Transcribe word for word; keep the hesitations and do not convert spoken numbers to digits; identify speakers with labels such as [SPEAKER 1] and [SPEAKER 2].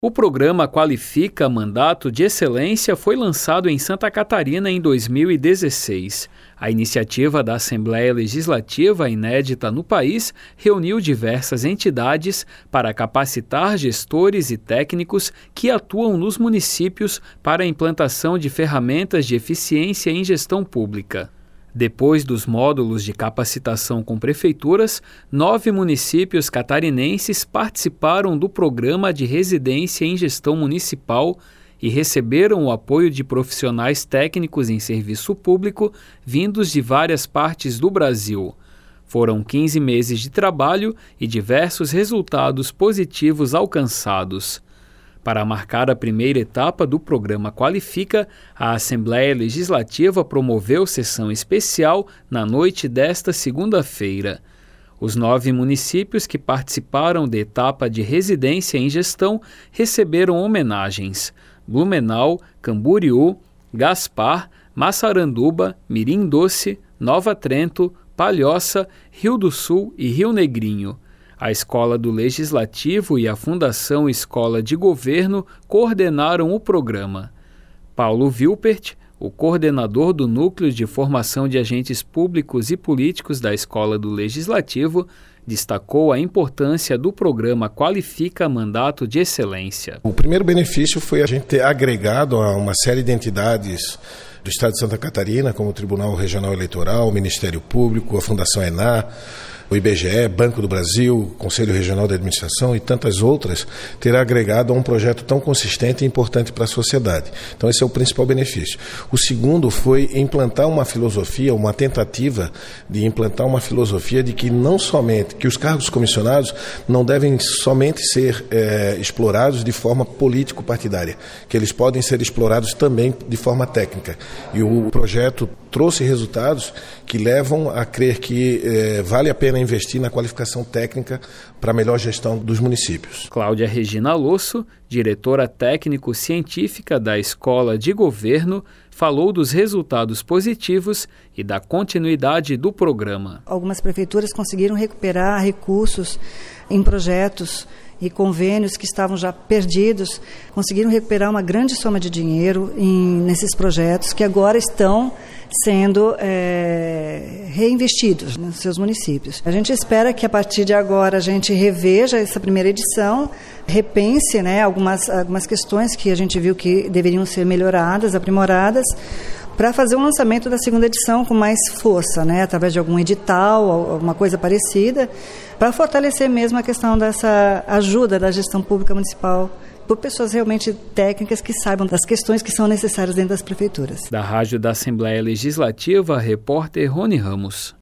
[SPEAKER 1] O programa Qualifica Mandato de Excelência foi lançado em Santa Catarina em dois mil e dezesseis. A iniciativa da Assembleia Legislativa, inédita no país, reuniu diversas entidades para capacitar gestores e técnicos que atuam nos municípios para a implantação de ferramentas de eficiência em gestão pública. Depois dos módulos de capacitação com prefeituras, nove municípios catarinenses participaram do programa de residência em gestão municipal e receberam o apoio de profissionais técnicos em serviço público vindos de várias partes do Brasil. Foram quinze meses de trabalho e diversos resultados positivos alcançados. Para marcar a primeira etapa do programa Qualifica, a Assembleia Legislativa promoveu sessão especial na noite desta segunda-feira. Os nove municípios que participaram da etapa de residência em gestão receberam homenagens: Blumenau, Camboriú, Gaspar, Massaranduba, Mirim Doce, Nova Trento, Palhoça, Rio do Sul e Rio Negrinho. A Escola do Legislativo e a Fundação Escola de Governo coordenaram o programa. Paulo Vilpert, o coordenador do Núcleo de Formação de Agentes Públicos e Políticos da Escola do Legislativo, destacou a importância do programa Qualifica Mandato de Excelência.
[SPEAKER 2] O primeiro benefício foi a gente ter agregado a uma série de entidades do Estado de Santa Catarina, como o Tribunal Regional Eleitoral, o Ministério Público, a Fundação ENA, o I B G E, Banco do Brasil, Conselho Regional de Administração e tantas outras, ter agregado a um projeto tão consistente e importante para a sociedade. Então esse é o principal benefício. O segundo foi implantar uma filosofia, uma tentativa de implantar uma filosofia de que não somente, que os cargos comissionados não devem somente ser é, explorados de forma político-partidária, que eles podem ser explorados também de forma técnica. E o projeto trouxe resultados que levam a crer que é, vale a pena investir na qualificação técnica para a melhor gestão dos municípios.
[SPEAKER 1] Cláudia Regina Losso, diretora técnico-científica da Escola de Governo, falou dos resultados positivos e da continuidade do programa.
[SPEAKER 3] Algumas prefeituras conseguiram recuperar recursos em projetos e convênios que estavam já perdidos, conseguiram recuperar uma grande soma de dinheiro em, nesses projetos que agora estão sendo é, reinvestidos nos seus municípios. A gente espera que a partir de agora a gente reveja essa primeira edição, repense, né, algumas, algumas questões que a gente viu que deveriam ser melhoradas, aprimoradas, para fazer o lançamento da segunda edição com mais força, né, através de algum edital, alguma coisa parecida, para fortalecer mesmo a questão dessa ajuda da gestão pública municipal por pessoas realmente técnicas que saibam das questões que são necessárias dentro das prefeituras.
[SPEAKER 1] Da Rádio da Assembleia Legislativa, repórter Rony Ramos.